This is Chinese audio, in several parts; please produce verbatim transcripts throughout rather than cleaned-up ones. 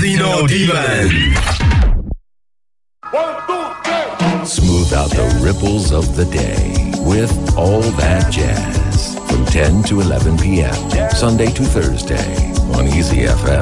Latino Divan. Smooth out the ripples of the day with All That Jazz from ten to eleven p.m. Sunday to Thursday on Easy F M.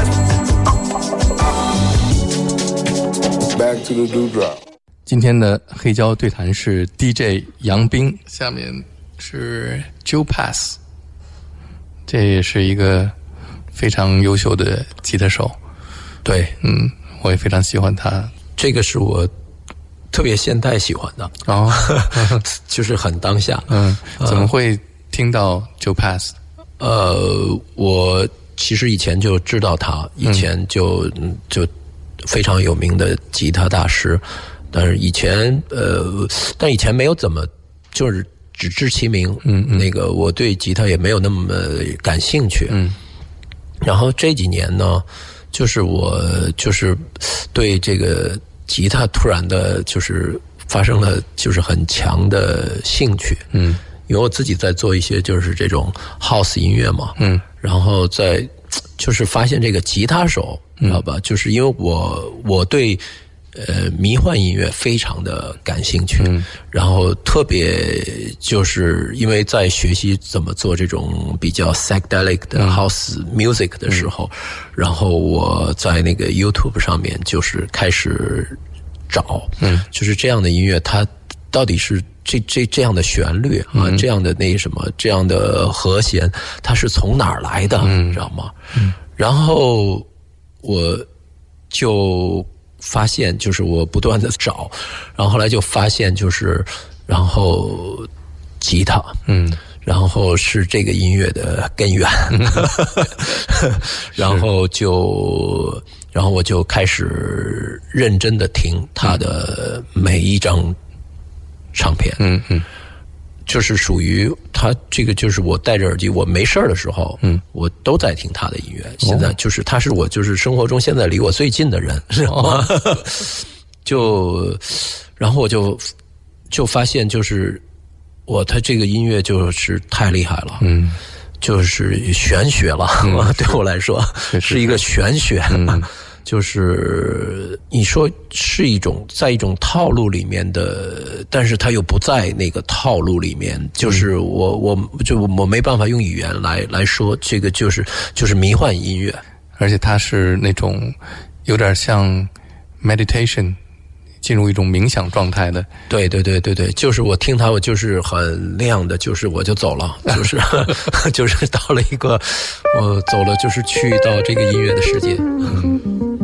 Back to the dewdrop. 今天的黑胶对谈是 D J 杨斌，下面是 Joe Pass， 这也是一个非常优秀的吉他手。 对， 嗯，我也非常喜欢他。 这个是我特别现代喜欢的， 哦， 就是很当下。 嗯，怎么会听到 Joe Pass？ 呃，我其实以前就知道他，以前就、嗯、就非常有名的吉他大师，但是以前呃，但以前没有怎么就是只知其名。 嗯嗯， 那个我对吉他也没有那么感兴趣。 嗯， 然后这几年呢，就是我就是对这个吉他突然的就是发生了就是很强的兴趣。 嗯， 因为我自己在做一些就是这种 house 音乐嘛。 嗯， 然后在就是发现这个吉他手，知道吧？就是因为我我对呃迷幻音乐非常的感兴趣。 嗯， 然后特别就是因为在学习怎么做这种比较 psychedelic 的 house music 的时候，嗯，然后我在那个 YouTube 上面就是开始找， 嗯， 就是这样的音乐它到底是这这这样的旋律啊， 嗯， 这样的那什么这样的和弦它是从哪儿来的， 嗯， 知道吗？ 嗯， 然后我就发现就是我不断的找，然后后来就发现就是然后吉他， 嗯， 然后是这个音乐的根源，嗯，然后就然后我就开始认真的听他的每一张唱片。 嗯嗯， 就是属于他这个，就是我戴着耳机，我没事的时候， 嗯， 我都在听他的音乐。现在就是他是我就是生活中现在离我最近的人，是吗？就然后我就就发现就是我他这个音乐就是太厉害了， 嗯， 就是玄学了，嗯，对我来说是一个玄学。 嗯， 就是你说是一种在一种套路里面的，但是它又不在那个套路里面，就是我我就我没办法用语言来来说，这个就是就是迷幻音乐， 而且它是那种有点像 meditation， 进入一种冥想状态的。 对对对对对，就是我听它，我就是很亮的，就是我就走了，就是就是到了一个我走了，就是去到这个音乐的世界。嗯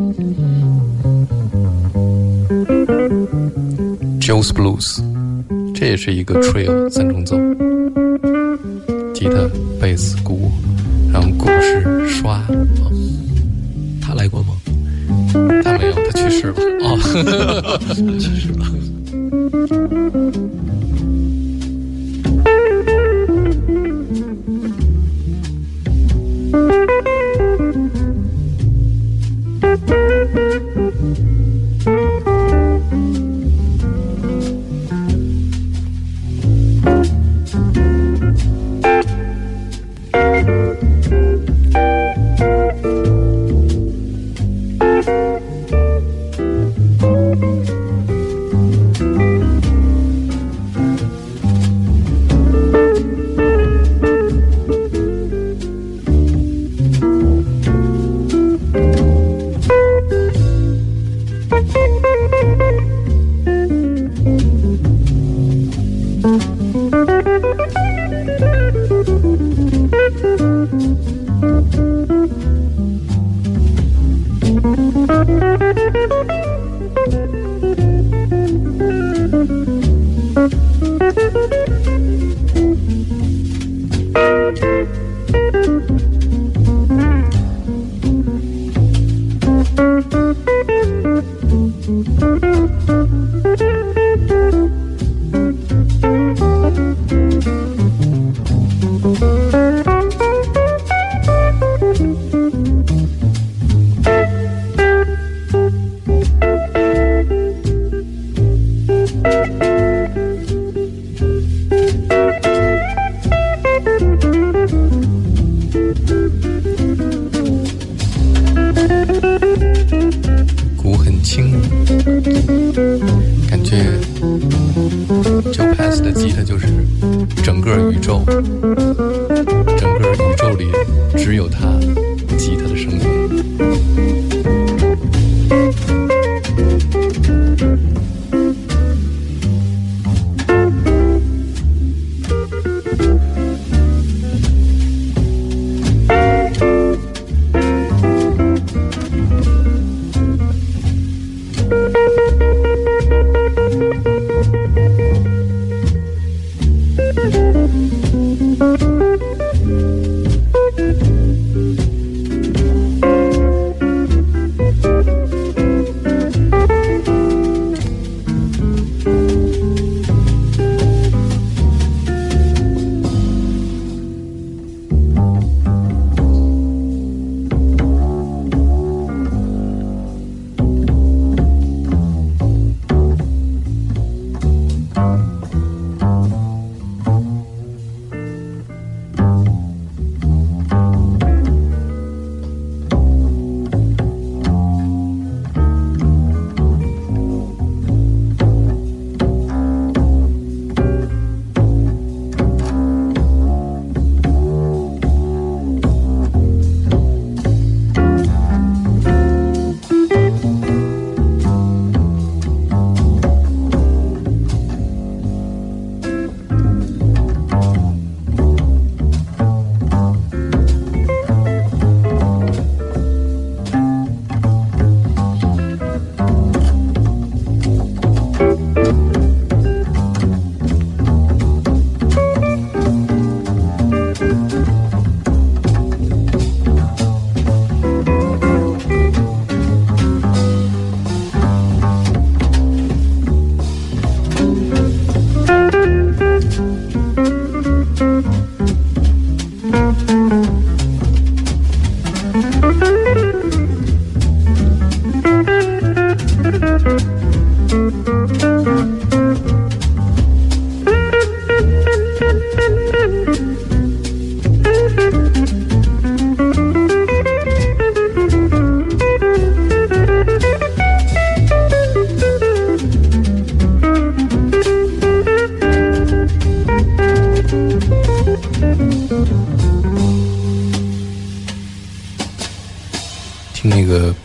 Joe's Blues， 这也是一个 trio 三重奏，吉他、贝斯、鼓，然后鼓是刷。 哦，他来过吗？ 他没有，他去世了。 哦，去世了。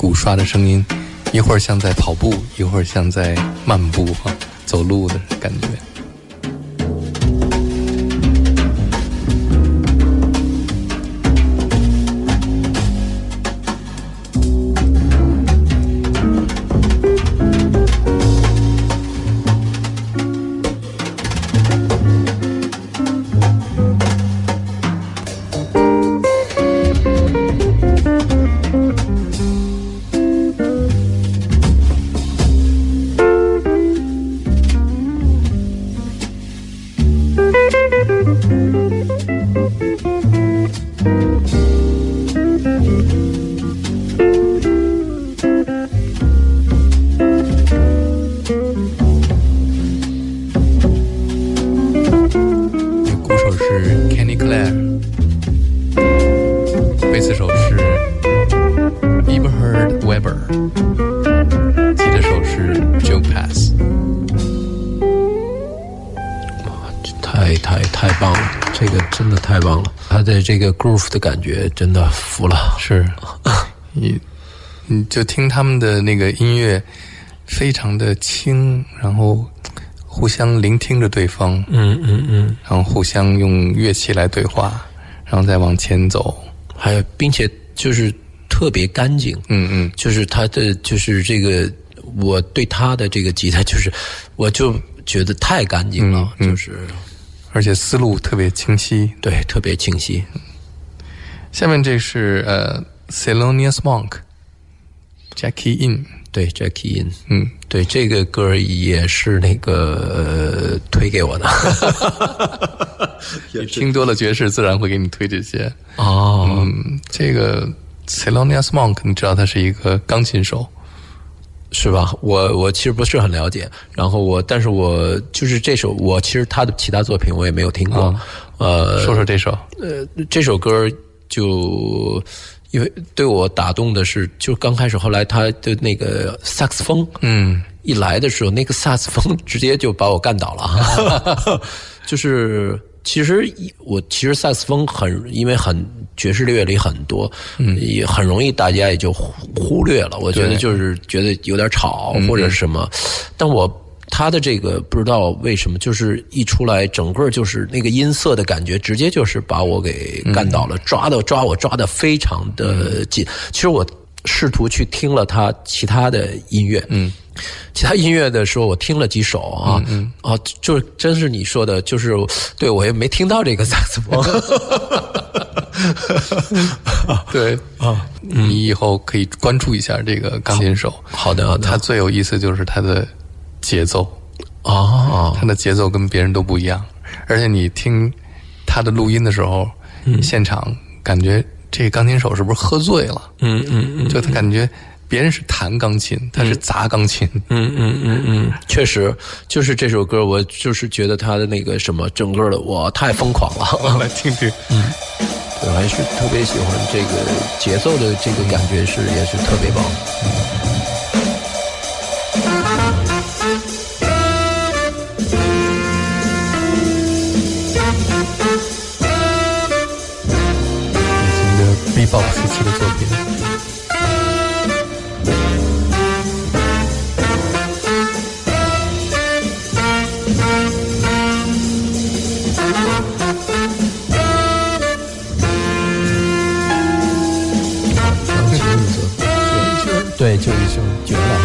鼓刷的声音，一会儿像在跑步，一会儿像在漫步啊，走路的感觉。 这个 groove 的感觉真的服了， 是，你你就听他们的那个音乐，非常的轻，然后互相聆听着对方， 嗯嗯嗯， 然后互相用乐器来对话，然后再往前走， 还有并且就是特别干净， 嗯嗯， 就是他的就是这个我对他的这个吉他就是我就觉得太干净了， 嗯嗯、 就是。 而且思路特别清晰， 对，特别清晰。 下面这是呃 Thelonious Monk Jackie In， 对 Jackie In， 嗯， 对，这个歌也是那个、呃、推给我的。 你听多了爵士，自然会给你推这些。 哦， 嗯，这个 Thelonious Monk， 你知道他是一个钢琴手。 是吧？我我其实不是很了解，然后我，但是我就是这首，我其实他的其他作品我也没有听过。 啊、 呃， 说说这首。 呃，这首歌就因为对我打动的是，就刚开始，后来他的那个萨克斯风， 嗯， 一来的时候，那个萨克斯风直接就把我干倒了，就是。其实我其实萨克斯风很，因为很爵士乐里很多，嗯，也很容易大家也就忽略了。我觉得就是觉得有点吵或者什么，但我他的这个不知道为什么，就是一出来整个就是那个音色的感觉，直接就是把我给干倒了，抓的抓我抓的非常的紧。其实我试图去听了他其他的音乐，嗯。其他音乐的时候，我听了几首啊，嗯嗯、啊，就真是你说的，就是对我也没听到这个萨克斯风。 对啊，你以后可以关注一下这个钢琴手。 好的，好的。 他最有意思就是他的节奏哦， 他的节奏跟别人都不一样，而且你听他的录音的时候，嗯、现场感觉这个钢琴手是不是喝醉了？ 嗯嗯嗯， 就他感觉。别人是弹钢琴，他是砸钢琴。 嗯嗯嗯嗯，确实，就是这首歌，我就是觉得他的那个什么，整个的我太疯狂了。 我来听听。 嗯，我还是特别喜欢这个节奏的这个感觉是也是特别棒。 典型的 Bebop 时期的作品。 对，就一声绝了。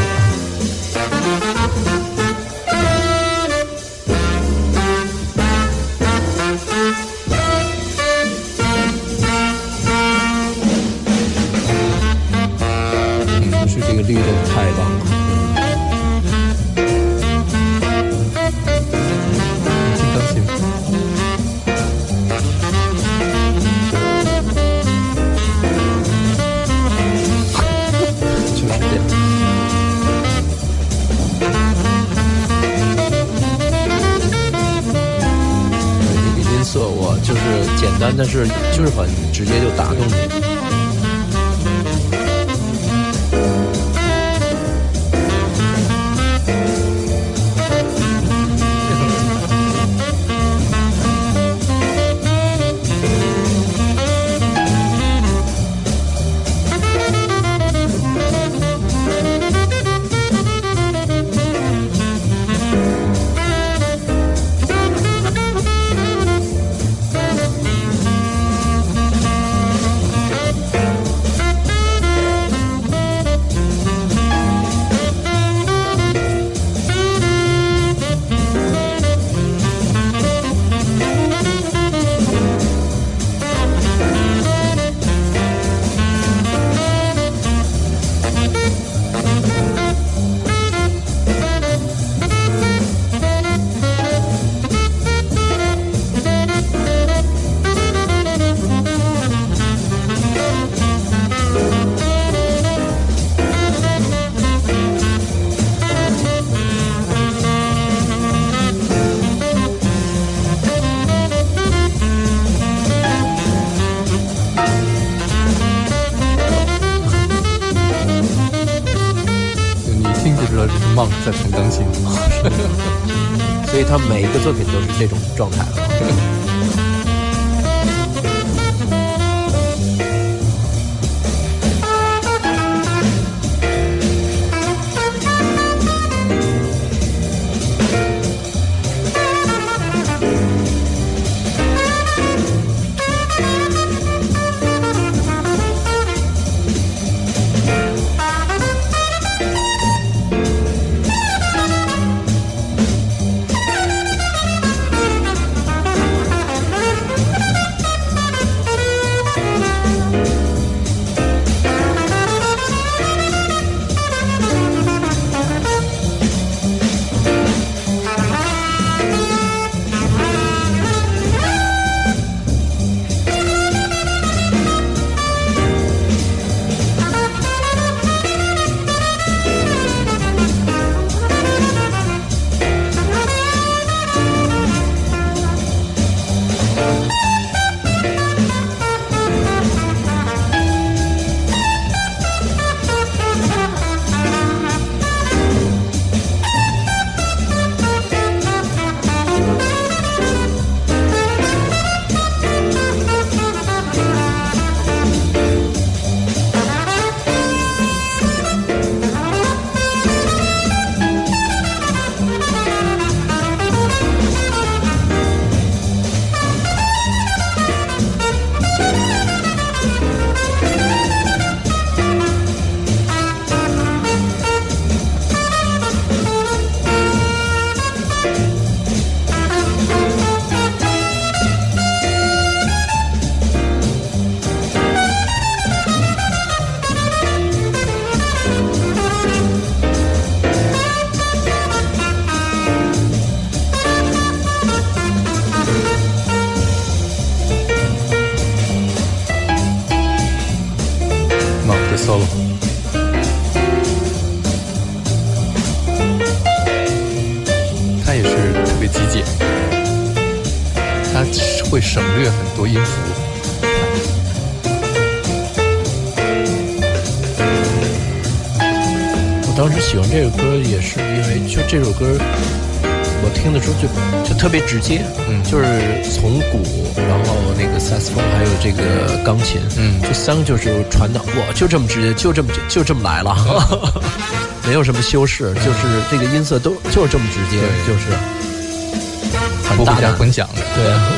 嗯，就是这个律动太棒了。 听钢琴。 我就是简单，但是就是很直接就打动你。 知道这是 Monk 在弹钢琴。 所以他每一个作品都是这种状态。 solo。他也是特别极简，他会省略很多音符。 我当时喜欢这个歌也是因为就这首歌我听的时候就就特别直接，嗯，就是从鼓，然后那个萨克斯风，还有这个钢琴，嗯，这三个就是传导，哇，就这么直接，就这么就这么来了，嗯、没有什么修饰，就是这个音色都就是这么直接，就是很大不会加混响的， 对啊。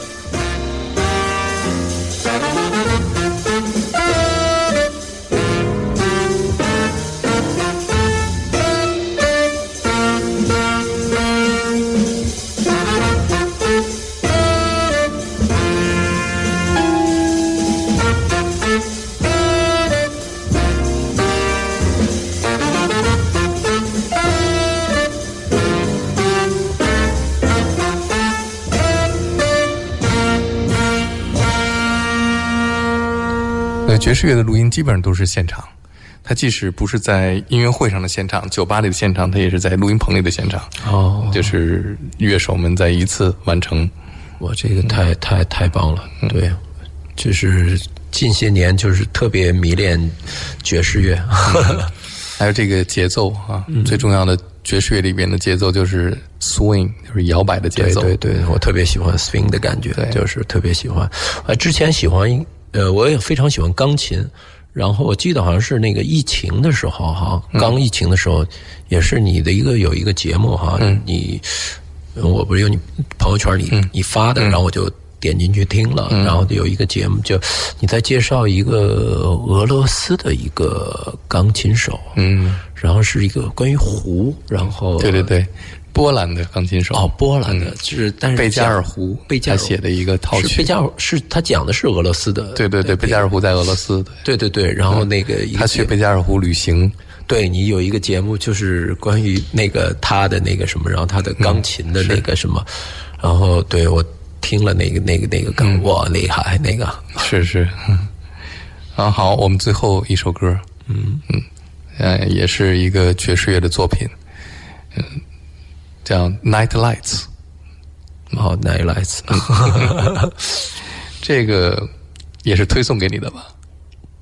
爵士乐的录音基本上都是现场，它即使不是在音乐会上的现场，酒吧里的现场，它也是在录音棚里的现场。哦，就是乐手们在一次完成。 哇，这个太太太棒了！对，就是近些年就是特别迷恋爵士乐， 嗯、还有这个节奏啊、嗯，最重要的爵士乐里边的节奏就是 swing， 就是摇摆的节奏。 对对对，我特别喜欢 swing 的感觉，就是特别喜欢。呃，之前喜欢。呃，我也非常喜欢钢琴，然后我记得好像是那个疫情的时候哈，刚疫情的时候，嗯、也是你的一个有一个节目哈，嗯、你我不是有你朋友圈里、嗯、你发的，然后我就点进去听了，嗯、然后有一个节目就你在介绍一个俄罗斯的一个钢琴手，嗯，然后是一个关于胡，然后对对对。波兰的钢琴手哦，波兰的，就是、嗯、但是贝加尔湖， 贝加尔他写的一个套曲， 贝加尔是他讲的是俄罗斯的， 对对对，贝加尔湖在俄罗斯， 对对对，然后那个、嗯、 他去贝加尔湖旅行， 对你有一个节目就是关于那个他的那个什么，然后他的钢琴的那个什么，嗯、然后对我听了那个那个那个钢，哇，厉害那个， 是是，嗯，啊好，我们最后一首歌，嗯嗯，呃，也是一个爵士乐的作品，嗯。叫 Night Lights， 哦 Night Lights， 这个也是推送给你的吧？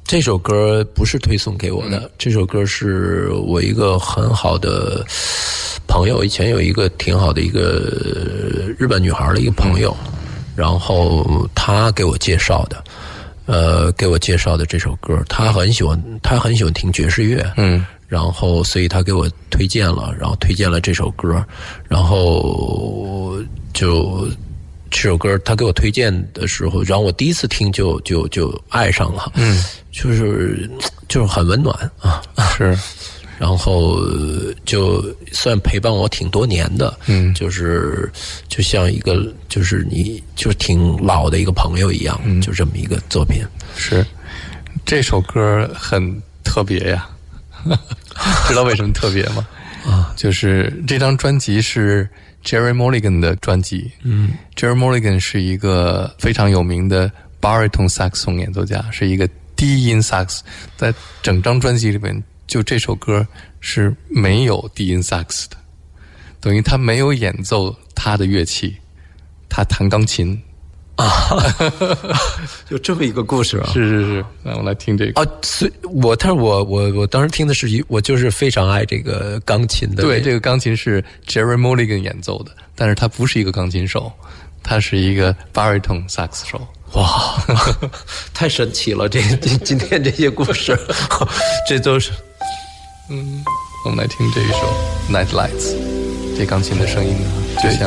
这首歌不是推送给我的，嗯、这首歌是我一个很好的朋友，以前有一个挺好的一个日本女孩的一个朋友，嗯、然后他给我介绍的，呃，给我介绍的这首歌，他很喜欢，他很喜欢听爵士乐，嗯，然后所以他给我推荐了，然后推荐了这首歌，然后就。这首歌他给我推荐的时候，然后我第一次听就就就爱上了，嗯，就是就是很温暖啊， 是， 然后就算陪伴我挺多年的，嗯，就是就像一个就是你就是挺老的一个朋友一样，嗯，就这么一个作品。 是，这首歌很特别呀，知道为什么特别吗？啊，就是这张专辑是Jerry Mulligan 的专辑，嗯 ，Jerry Mulligan 是一个非常有名的 baritone 萨克斯演奏家，是一个低音萨克斯，在整张专辑里面，就这首歌是没有低音萨克斯的，等于他没有演奏他的乐器，他弹钢琴啊，就这么一个故事啊！ 是是是，那我们来听这个啊，所以我，但是我我我当时听的是一，我就是非常爱这个钢琴的。 对，这个钢琴是 Jerry Mulligan 演奏的，但是他不是一个钢琴手，他是一个 baritone 萨克斯手。 哇，太神奇了！这这今天这些故事，这都是嗯，我们来听这一首 Night Lights， 这钢琴的声音啊，就像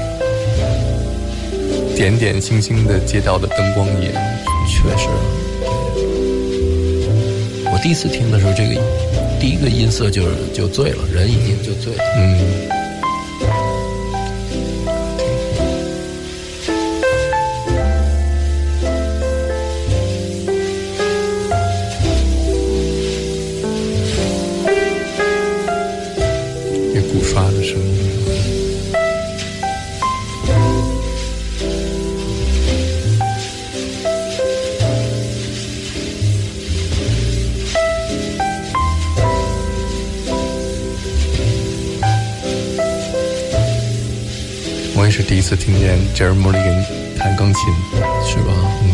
点点星星的街道的灯光一样， 确实。我第一次听的时候，这个第一个音色就就醉了，人已经就醉了。嗯。 这鼓刷的声音。我也是第一次听见 Jerry Mulligan 弹钢琴， 是吧？嗯。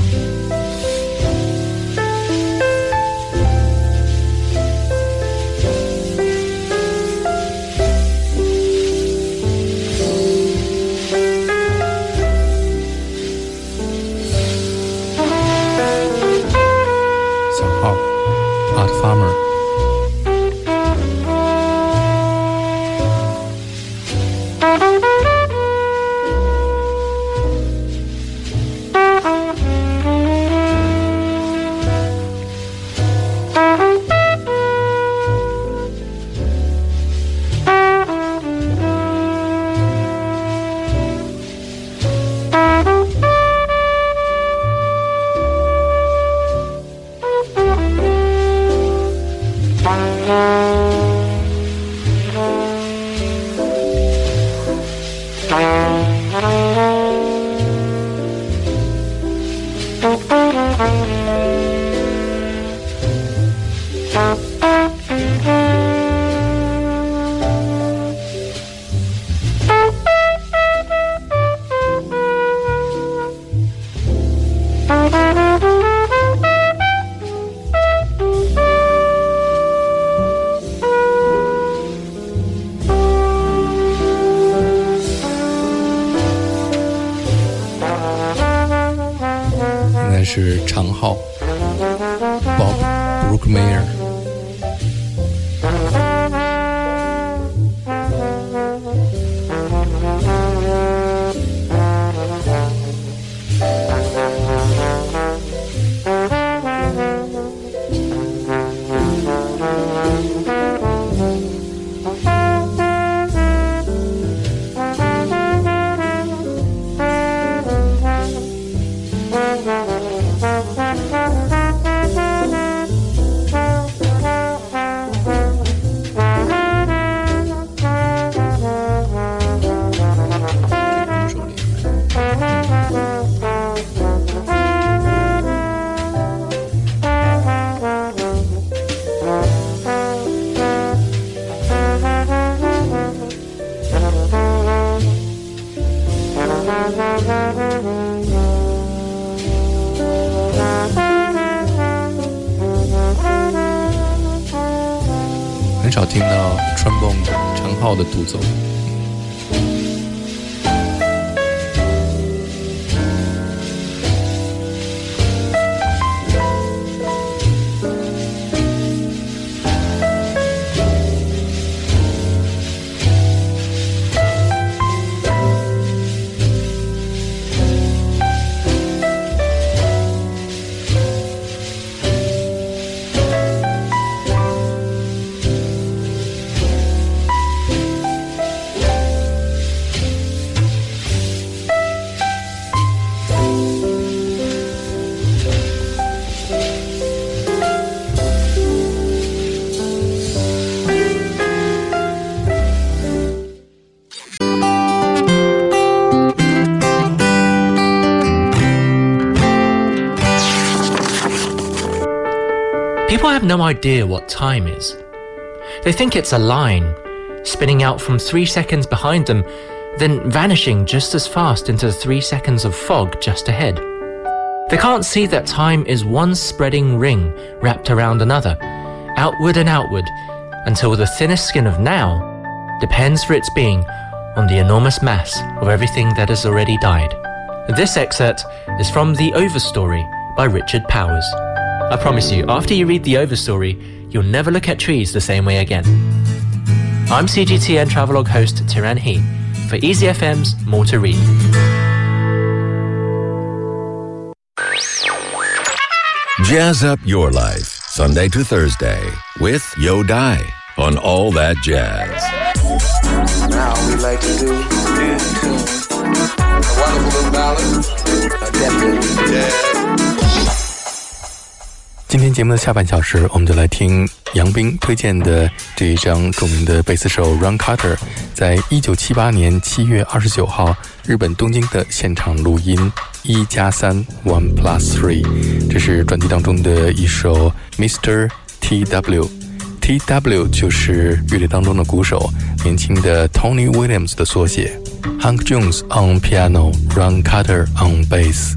小号 Art Farmer。是长号 Bob Brookmeyer。 Thank you. 很少听到 trombone 长号的独奏。 People have no idea what time is. They think it's a line, spinning out from three seconds behind them, then vanishing just as fast into the three seconds of fog just ahead. They can't see that time is one spreading ring wrapped around another, outward and outward, until the thinnest skin of now depends for its being on the enormous mass of everything that has already died. This excerpt is from The Overstory by Richard Powers. I promise you, after you read The Overstory, you'll never look at trees the same way again. I'm C G T N Travelogue host Tiran He for Easy F M's More to Read. Jazz up your life, Sunday to Thursday, with Yo Dai on All That Jazz. Now we like to do new tunes. A wonderful little ballad, a definite jazz. 今天节目的下半小时，我们就来听杨斌推荐的这一张著名的贝斯手 Ron Carter 在一九七八年七月二十九号日本东京的现场录音一加三 One Plus Three， 这是专辑当中的一首 Mister T W。 T W 就是乐队当中的鼓手，年轻的 Tony Williams 的缩写。 Hank Jones on piano, Ron Carter on bass。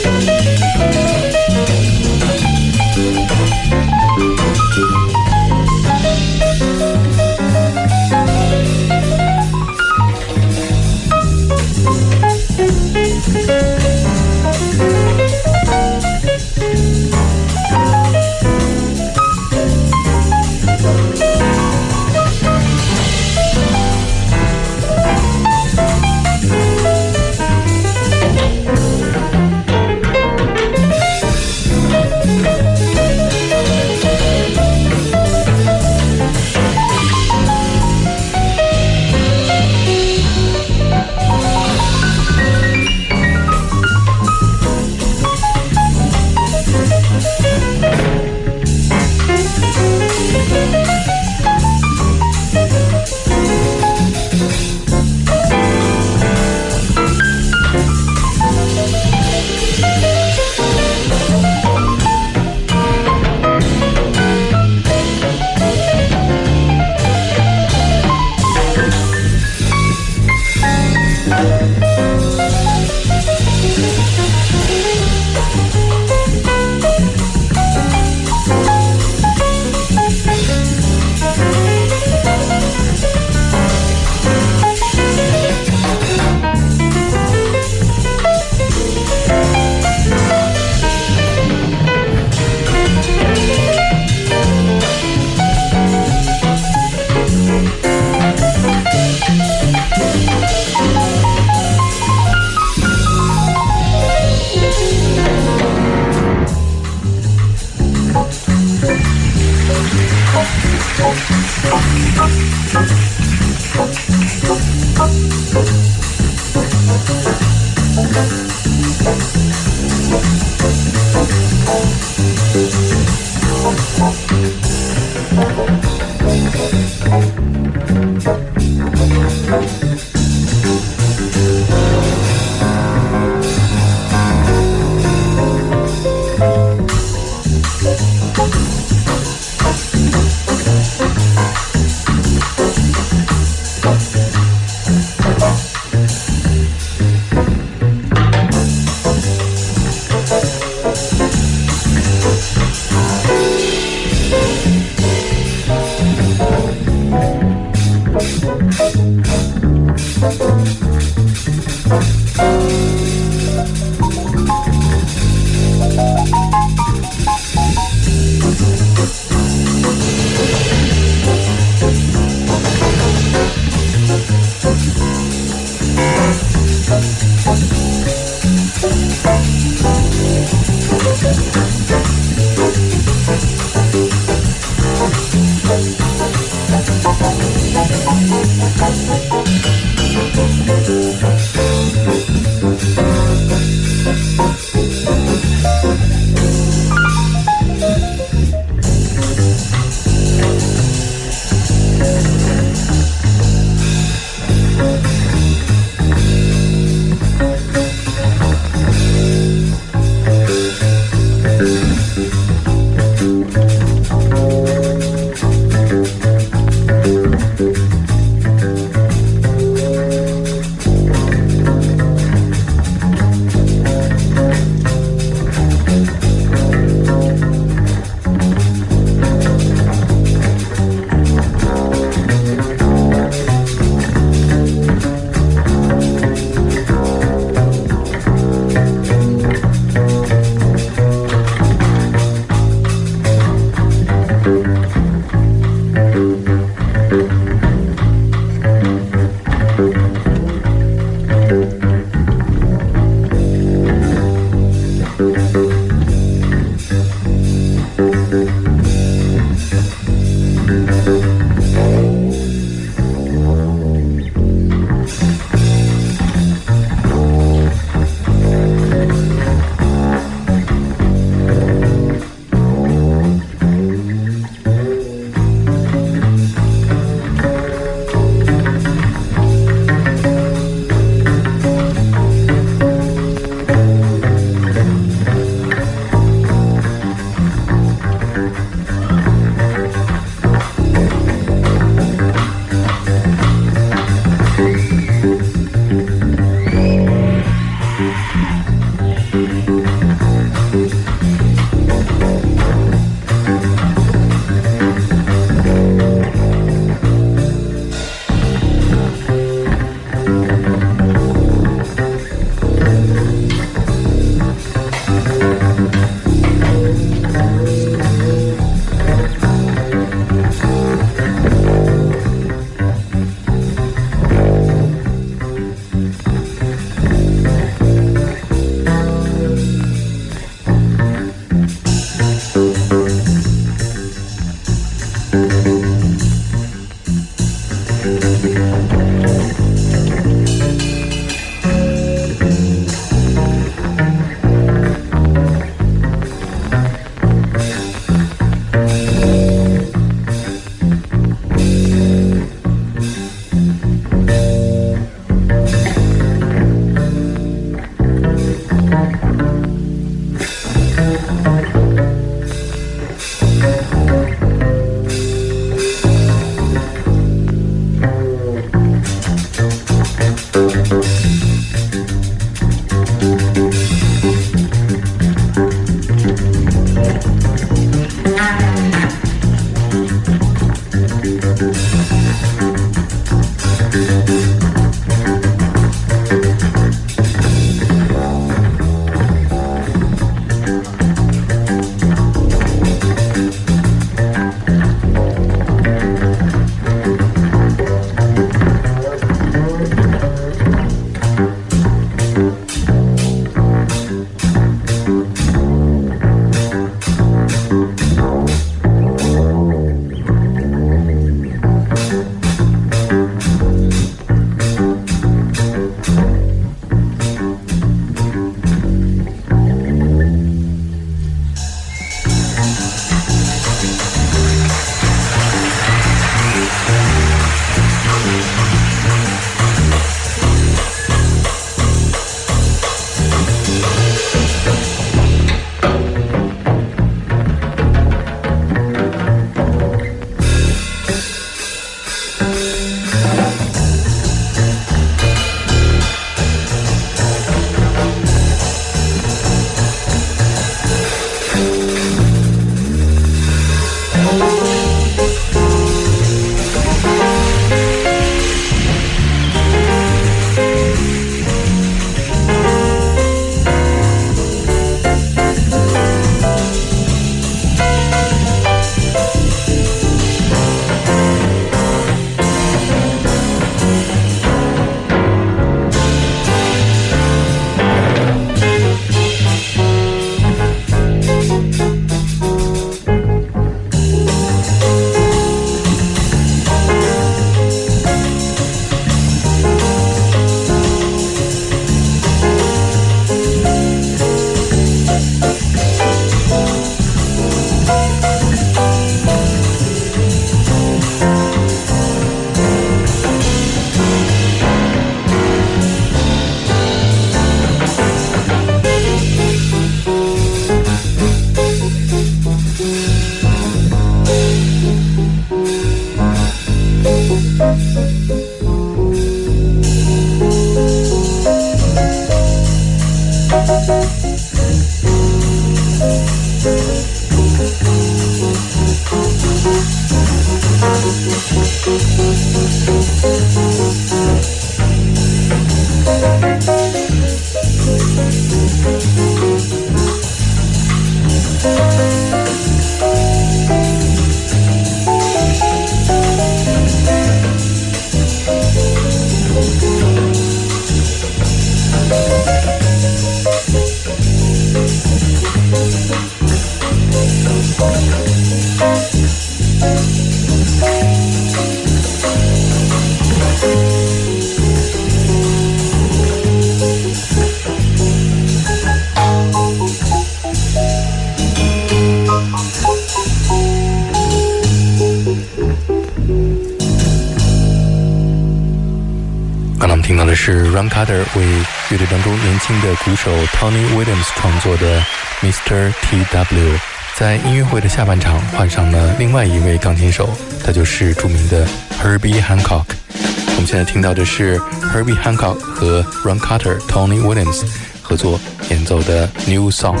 听到的是 Ron Carter 为乐队当中年轻的鼓手 Tony Williams 创作的 Mister T W。 在音乐会的下半场换上了另外一位钢琴手，他就是著名的 Herbie Hancock。 我们现在听到的是 Herbie Hancock 和 Ron Carter Tony Williams 合作演奏的 New Song。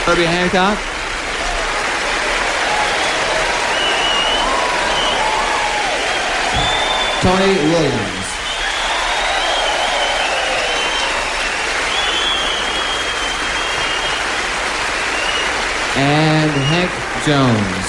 Herbie Hancock. Tony Williams. And Hank Jones.